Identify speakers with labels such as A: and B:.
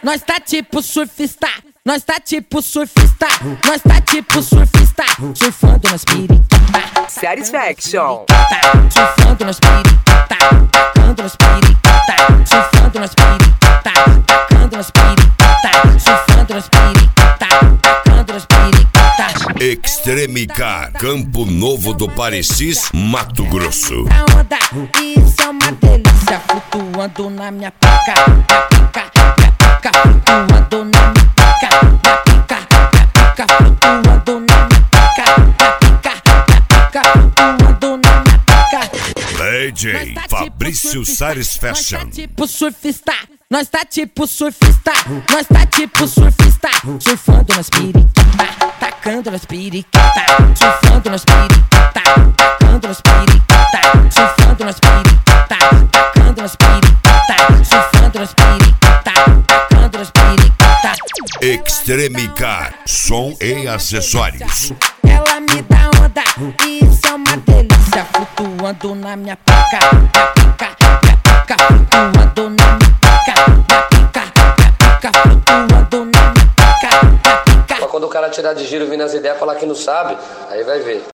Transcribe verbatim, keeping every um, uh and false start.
A: nós tá tipo surfista. Nós tá tipo surfista, nós tá tipo surfista, surfando nas periquita.
B: Satisfaction.
A: Surfando nas periquita, tacando nas periquita, surfando nas periquita, tacando nas periquita, surfando nas periquita, tacando nas periquita.
C: Extremicar, Campo Novo do Parecis, Mato Grosso.
A: A onda, isso é uma delícia, flutuando na minha pica, na pica, na pica, flutuando na minha pica, na pica, na pica, flutuando na minha pica, na pica, na pica, flutuando na minha pica.
C: D J Fabrício Satisfaction.
A: Nós tá tipo surfista, nós tá tipo surfista, nós tá tipo surfista, surfando nas periquita, tacando nas periquita, surfando nas periquita, tacando nas periquita, surfando nas periquita, tacando nas periquita, surfando nas periquita, tacando nas periquita.
C: Extremicar, som e acessórios.
A: Ela me dá onda, isso é uma delícia, flutuando na minha pica, na pica, na pica, flutuando na minha pica, na pica, na pica, flutuando na minha pica, na pica.
B: Mas quando o cara tirar de giro, vir nas ideias, falar que não sabe, aí vai ver.